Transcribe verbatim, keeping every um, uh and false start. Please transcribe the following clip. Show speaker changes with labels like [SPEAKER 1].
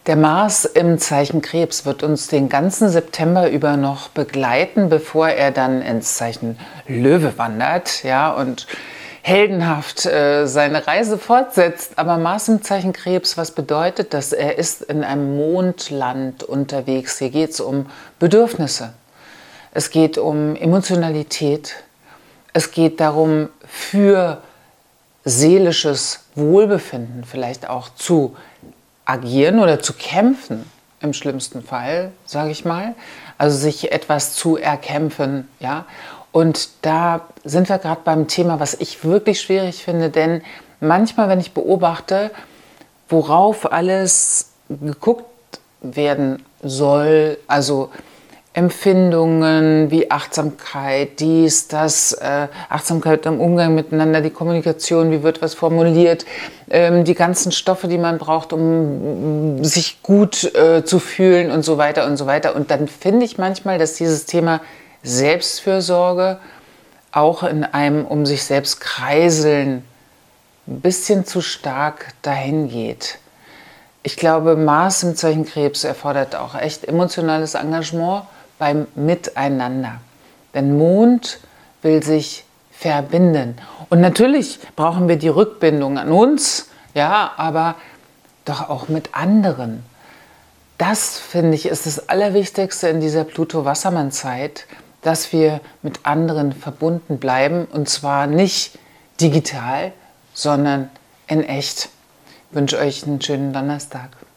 [SPEAKER 1] Der Mars im Zeichen Krebs wird uns den ganzen September über noch begleiten, bevor er dann ins Zeichen Löwe wandert, ja, und heldenhaft äh, seine Reise fortsetzt. Aber Mars im Zeichen Krebs, was bedeutet das? Er ist in einem Mondland unterwegs. Hier geht es um Bedürfnisse. Es geht um Emotionalität. Es geht darum, für seelisches Wohlbefinden vielleicht auch zu agieren oder zu kämpfen, im schlimmsten Fall, sage ich mal. Also sich etwas zu erkämpfen, ja. Und da sind wir gerade beim Thema, was ich wirklich schwierig finde, denn manchmal, wenn ich beobachte, worauf alles geguckt werden soll, also Empfindungen wie Achtsamkeit, dies, das, äh, Achtsamkeit im Umgang miteinander, die Kommunikation, wie wird was formuliert, ähm, die ganzen Stoffe, die man braucht, um, um sich gut äh, zu fühlen und so weiter und so weiter. Und dann finde ich manchmal, dass dieses Thema Selbstfürsorge auch in einem um sich selbst kreiseln ein bisschen zu stark dahin geht. Ich glaube, Mars im Zeichen Krebs erfordert auch echt emotionales Engagement beim Miteinander. Denn Mond will sich verbinden. Und natürlich brauchen wir die Rückbindung an uns, ja, aber doch auch mit anderen. Das, finde ich, ist das Allerwichtigste in dieser Pluto-Wassermann-Zeit, dass wir mit anderen verbunden bleiben, und zwar nicht digital, sondern in echt. Ich wünsche euch einen schönen Donnerstag.